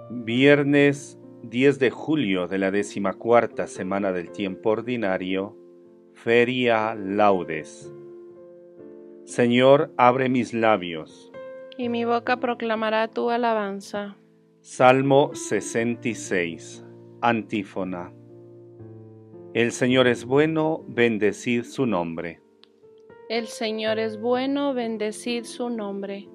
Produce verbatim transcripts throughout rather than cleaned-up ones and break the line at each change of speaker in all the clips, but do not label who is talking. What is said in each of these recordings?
Viernes diez de julio de la decimacuarta semana del tiempo ordinario, Feria Laudes. Señor, abre mis labios.
Y mi boca proclamará tu alabanza.
Salmo sesenta y seis. Antífona. El Señor es bueno, bendecid su nombre.
El Señor es bueno, bendecid su nombre.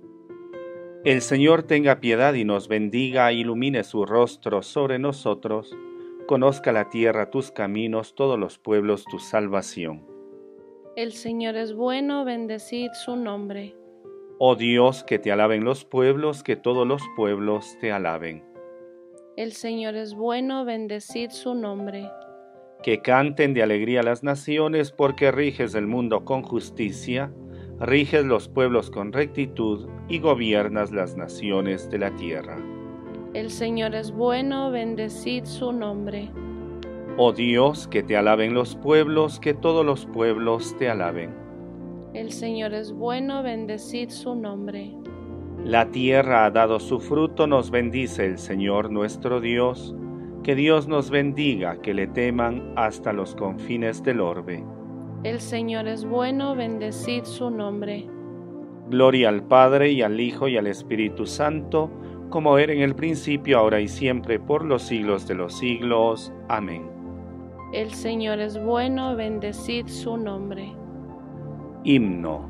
El Señor tenga piedad y nos bendiga, ilumine su rostro sobre nosotros, conozca la tierra tus caminos, todos los pueblos tu salvación.
El Señor es bueno, bendecid su nombre.
Oh Dios, que te alaben los pueblos, que todos los pueblos te alaben.
El Señor es bueno, bendecid su nombre.
Que canten de alegría las naciones, porque riges el mundo con justicia, riges los pueblos con rectitud y gobiernas las naciones de la tierra.
El Señor es bueno, bendecid su nombre.
Oh Dios, que te alaben los pueblos, que todos los pueblos te alaben.
El Señor es bueno, bendecid su nombre.
La tierra ha dado su fruto, nos bendice el Señor nuestro Dios. Que Dios nos bendiga, que le teman hasta los confines del orbe.
El Señor es bueno, bendecid su nombre.
Gloria al Padre, y al Hijo, y al Espíritu Santo, como era en el principio, ahora y siempre, por los siglos de los siglos. Amén.
El Señor es bueno, bendecid su nombre.
Himno.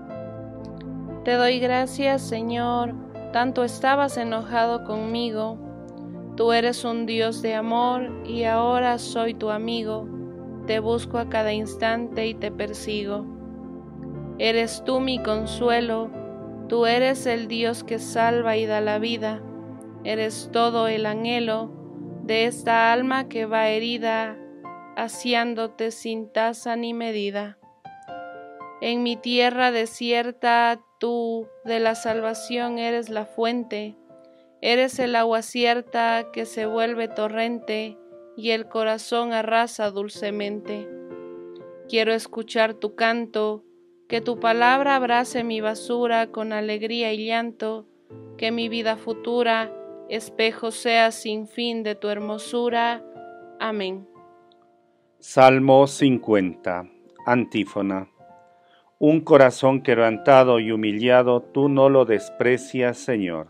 Te doy gracias, Señor, tanto estabas enojado conmigo. Tú eres un Dios de amor, y ahora soy tu amigo. Te busco a cada instante y te persigo. Eres tú mi consuelo, tú eres el Dios que salva y da la vida. Eres todo el anhelo de esta alma que va herida, haciéndote sin tasa ni medida. En mi tierra desierta, tú de la salvación eres la fuente. Eres el agua cierta que se vuelve torrente y el corazón arrasa dulcemente. Quiero escuchar tu canto, que tu palabra abrace mi basura con alegría y llanto, que mi vida futura espejo sea sin fin de tu hermosura. Amén.
Salmo cincuenta. Antífona. Un corazón quebrantado y humillado, tú no lo desprecias, Señor.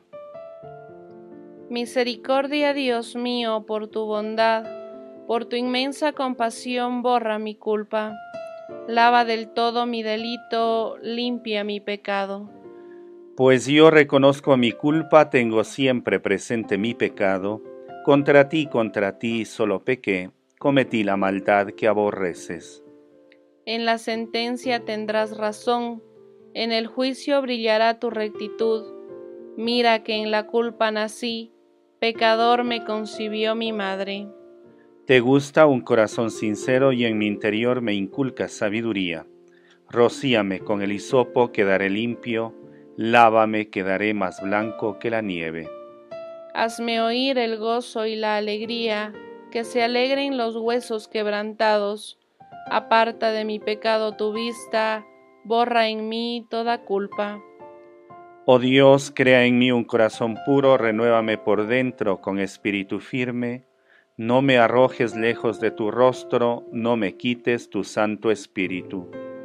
Misericordia, Dios mío, por tu bondad, por tu inmensa compasión borra mi culpa. Lava del todo mi delito, limpia mi pecado.
Pues yo reconozco mi culpa, tengo siempre presente mi pecado. Contra ti, contra ti solo pequé, cometí la maldad que aborreces.
En la sentencia tendrás razón, en el juicio brillará tu rectitud. Mira que en la culpa nací, pecador me concibió mi madre.
Te gusta un corazón sincero y en mi interior me inculcas sabiduría. Rocíame con el hisopo, quedaré limpio, lávame, quedaré más blanco que la nieve.
Hazme oír el gozo y la alegría, que se alegren los huesos quebrantados. Aparta de mi pecado tu vista, borra en mí toda culpa.
Oh Dios, crea en mí un corazón puro, renuévame por dentro con espíritu firme. No me arrojes lejos de tu rostro, no me quites tu santo espíritu.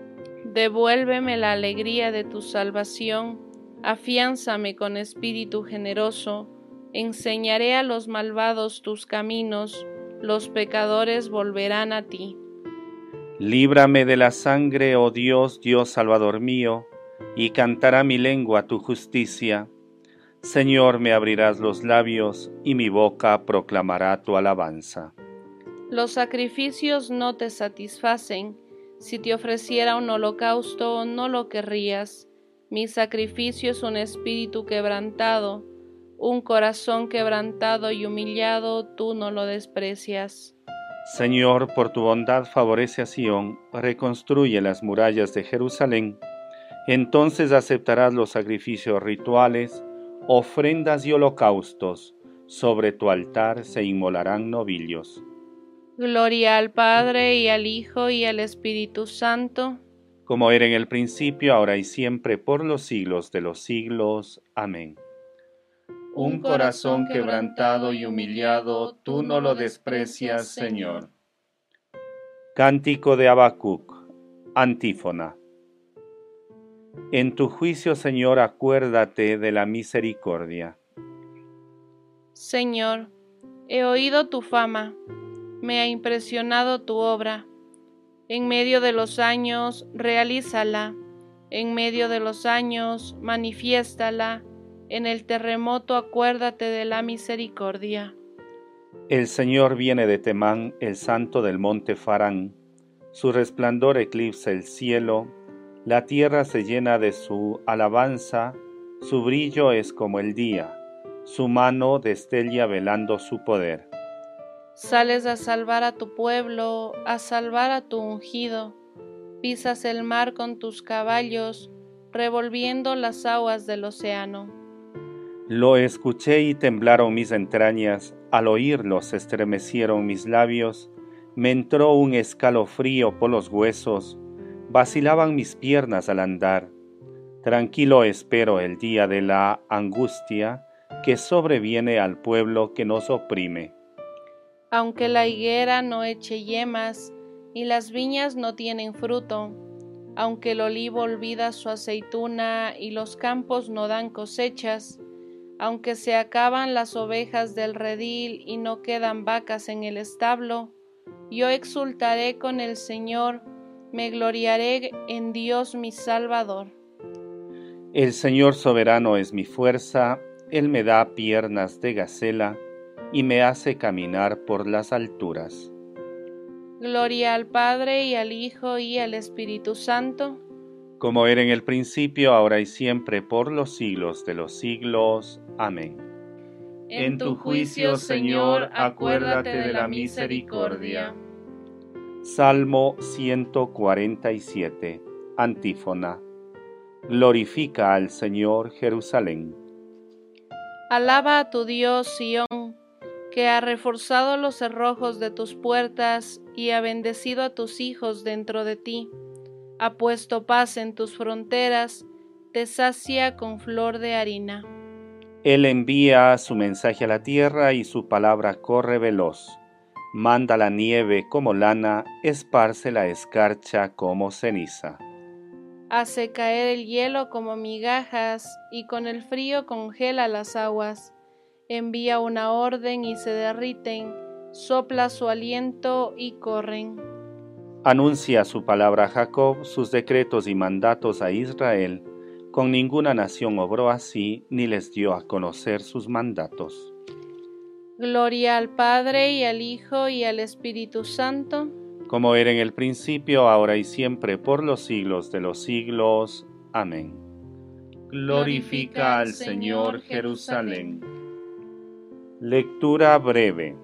Devuélveme la alegría de tu salvación, afiánzame con espíritu generoso. Enseñaré a los malvados tus caminos, los pecadores volverán a ti.
Líbrame de la sangre, oh Dios, Dios Salvador mío, y cantará mi lengua tu justicia. Señor, me abrirás los labios, y mi boca proclamará tu alabanza.
Los sacrificios no te satisfacen. Si te ofreciera un holocausto, no lo querrías. Mi sacrificio es un espíritu quebrantado, un corazón quebrantado y humillado, tú no lo desprecias.
Señor, por tu bondad favorece a Sión, reconstruye las murallas de Jerusalén. Entonces aceptarás los sacrificios rituales, ofrendas y holocaustos. Sobre tu altar se inmolarán novillos.
Gloria al Padre, y al Hijo, y al Espíritu Santo,
como era en el principio, ahora y siempre, por los siglos de los siglos. Amén. Un corazón quebrantado y humillado, tú no lo desprecias, Señor. Cántico de Habacuc, antífona. En tu juicio, Señor, acuérdate de la misericordia.
Señor, he oído tu fama, me ha impresionado tu obra. En medio de los años, realízala. En medio de los años, manifiéstala. En el terremoto, acuérdate de la misericordia.
El Señor viene de Temán, el santo del monte Farán. Su resplandor eclipsa el cielo. La tierra se llena de su alabanza. Su brillo es como el día. Su mano destella velando su poder.
Sales a salvar a tu pueblo, a salvar a tu ungido. Pisas el mar con tus caballos, revolviendo las aguas del océano.
Lo escuché y temblaron mis entrañas, al oírlo se estremecieron mis labios, me entró un escalofrío por los huesos, vacilaban mis piernas al andar. Tranquilo espero el día de la angustia que sobreviene al pueblo que nos oprime.
Aunque la higuera no eche yemas y las viñas no tienen fruto, aunque el olivo olvida su aceituna y los campos no dan cosechas, aunque se acaban las ovejas del redil y no quedan vacas en el establo, yo exultaré con el Señor, me gloriaré en Dios mi Salvador.
El Señor soberano es mi fuerza, Él me da piernas de gacela y me hace caminar por las alturas.
Gloria al Padre y al Hijo y al Espíritu Santo,
como era en el principio, ahora y siempre, por los siglos de los siglos. Amén.
En tu juicio, Señor, acuérdate de la misericordia.
Salmo ciento cuarenta y siete, antífona. Glorifica al Señor, Jerusalén.
Alaba a tu Dios, Sión, que ha reforzado los cerrojos de tus puertas y ha bendecido a tus hijos dentro de ti. Ha puesto paz en tus fronteras, te sacia con flor de harina.
Él envía su mensaje a la tierra y su palabra corre veloz. Manda la nieve como lana, esparce la escarcha como ceniza.
Hace caer el hielo como migajas y con el frío congela las aguas. Envía una orden y se derriten, sopla su aliento y corren.
Anuncia su palabra a Jacob, sus decretos y mandatos a Israel. Con ninguna nación obró así, ni les dio a conocer sus mandatos.
Gloria al Padre y al Hijo y al Espíritu Santo,
como era en el principio, ahora y siempre, por los siglos de los siglos. Amén. Glorifica al Señor, Jerusalén. Lectura breve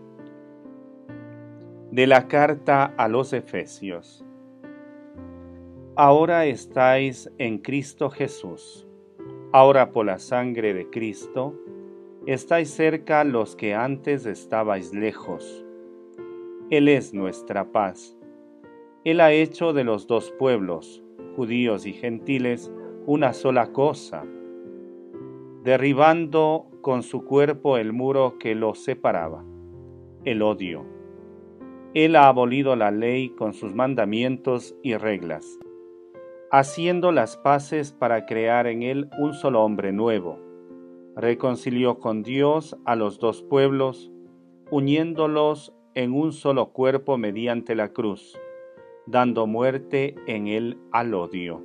de la carta a los Efesios. Ahora estáis en Cristo Jesús. Ahora por la sangre de Cristo, estáis cerca los que antes estabais lejos. Él es nuestra paz. Él ha hecho de los dos pueblos, judíos y gentiles, una sola cosa, derribando con su cuerpo el muro que los separaba, el odio. Él ha abolido la ley con sus mandamientos y reglas, haciendo las paces para crear en él un solo hombre nuevo. Reconcilió con Dios a los dos pueblos, uniéndolos en un solo cuerpo mediante la cruz, dando muerte en él al odio.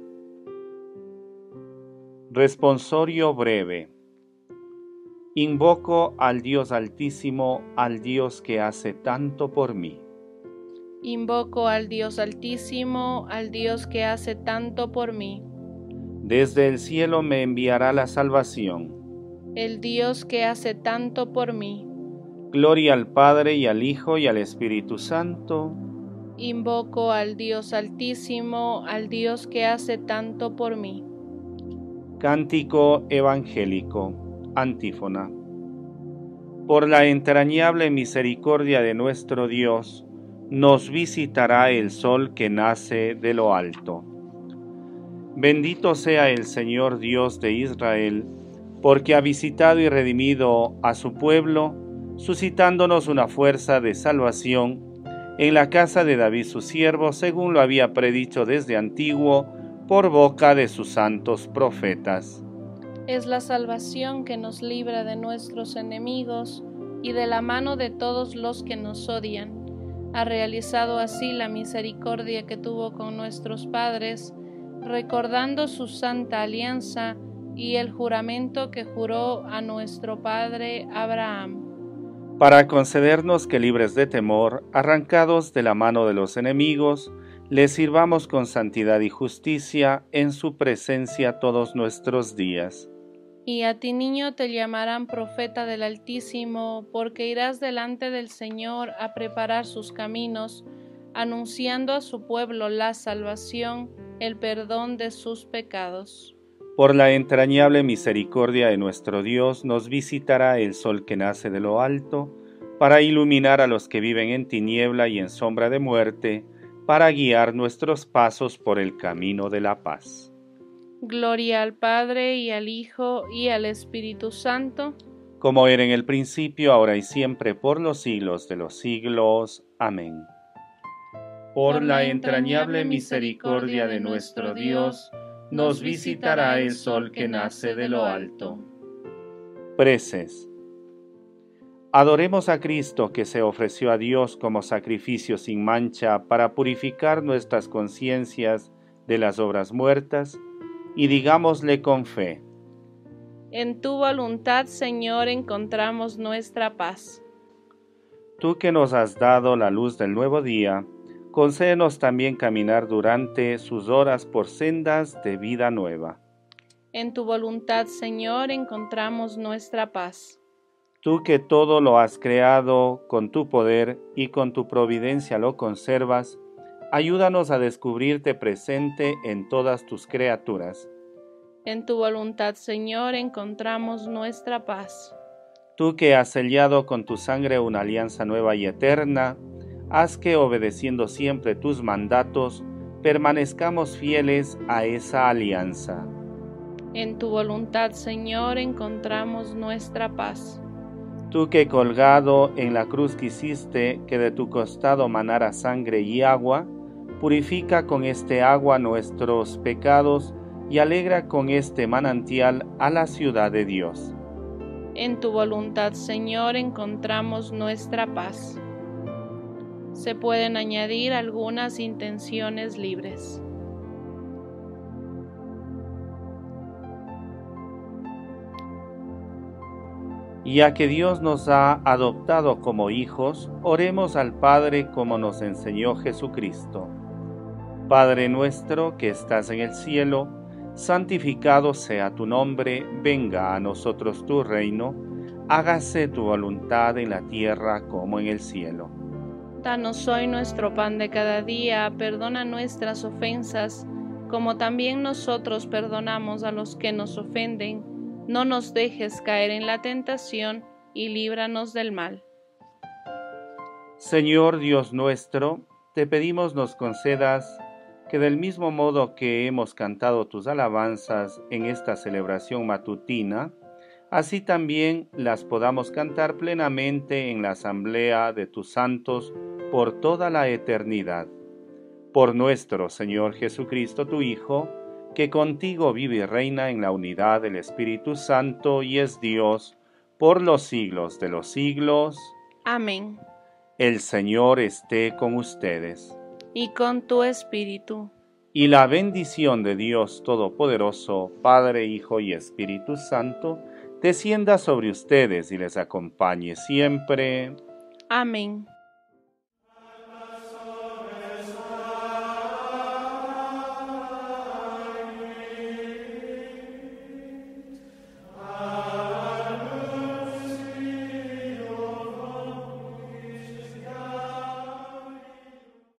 Responsorio breve. Invoco al Dios Altísimo, al Dios que hace tanto por mí.
Invoco al Dios Altísimo, al Dios que hace tanto por mí.
Desde el cielo me enviará la salvación.
El Dios que hace tanto por mí.
Gloria al Padre y al Hijo y al Espíritu Santo.
Invoco al Dios Altísimo, al Dios que hace tanto por mí.
Cántico evangélico, antífona. Por la entrañable misericordia de nuestro Dios, nos visitará el sol que nace de lo alto. Bendito sea el Señor Dios de Israel, porque ha visitado y redimido a su pueblo, suscitándonos una fuerza de salvación en la casa de David su siervo, según lo había predicho desde antiguo por boca de sus santos profetas.
Es la salvación que nos libra de nuestros enemigos y de la mano de todos los que nos odian. Ha realizado así la misericordia que tuvo con nuestros padres, recordando su santa alianza y el juramento que juró a nuestro padre Abraham.
Para concedernos que, libres de temor, arrancados de la mano de los enemigos, le sirvamos con santidad y justicia en su presencia todos nuestros días.
Y a ti, niño, te llamarán profeta del Altísimo, porque irás delante del Señor a preparar sus caminos, anunciando a su pueblo la salvación, el perdón de sus pecados.
Por la entrañable misericordia de nuestro Dios, nos visitará el sol que nace de lo alto, para iluminar a los que viven en tiniebla y en sombra de muerte, para guiar nuestros pasos por el camino de la paz.
Gloria al Padre, y al Hijo, y al Espíritu Santo,
como era en el principio, ahora y siempre, por los siglos de los siglos. Amén. Por la entrañable misericordia de nuestro Dios, nos visitará el sol que nace de lo alto. Preces. Adoremos a Cristo, que se ofreció a Dios como sacrificio sin mancha para purificar nuestras conciencias de las obras muertas, y digámosle con fe:
en tu voluntad, Señor, encontramos nuestra paz.
Tú que nos has dado la luz del nuevo día, concédenos también caminar durante sus horas por sendas de vida nueva.
En tu voluntad, Señor, encontramos nuestra paz.
Tú que todo lo has creado con tu poder y con tu providencia lo conservas, ayúdanos a descubrirte presente en todas tus criaturas.
En tu voluntad, Señor, encontramos nuestra paz.
Tú que has sellado con tu sangre una alianza nueva y eterna, haz que, obedeciendo siempre tus mandatos, permanezcamos fieles a esa alianza.
En tu voluntad, Señor, encontramos nuestra paz.
Tú que, colgado en la cruz, quisiste que de tu costado manara sangre y agua, purifica con este agua nuestros pecados y alegra con este manantial a la ciudad de Dios.
En tu voluntad, Señor, encontramos nuestra paz. Se pueden añadir algunas intenciones libres.
Ya que Dios nos ha adoptado como hijos, oremos al Padre como nos enseñó Jesucristo. Padre nuestro que estás en el cielo, santificado sea tu nombre, venga a nosotros tu reino, hágase tu voluntad en la tierra como en el cielo.
Danos hoy nuestro pan de cada día, perdona nuestras ofensas, como también nosotros perdonamos a los que nos ofenden. No nos dejes caer en la tentación, y líbranos del mal.
Señor Dios nuestro, te pedimos nos concedas que del mismo modo que hemos cantado tus alabanzas en esta celebración matutina, así también las podamos cantar plenamente en la asamblea de tus santos por toda la eternidad. Por nuestro Señor Jesucristo, tu Hijo, que contigo vive y reina en la unidad del Espíritu Santo y es Dios por los siglos de los siglos.
Amén.
El Señor esté con ustedes.
Y con tu espíritu.
Y la bendición de Dios Todopoderoso, Padre, Hijo y Espíritu Santo, descienda sobre ustedes y les acompañe siempre.
Amén.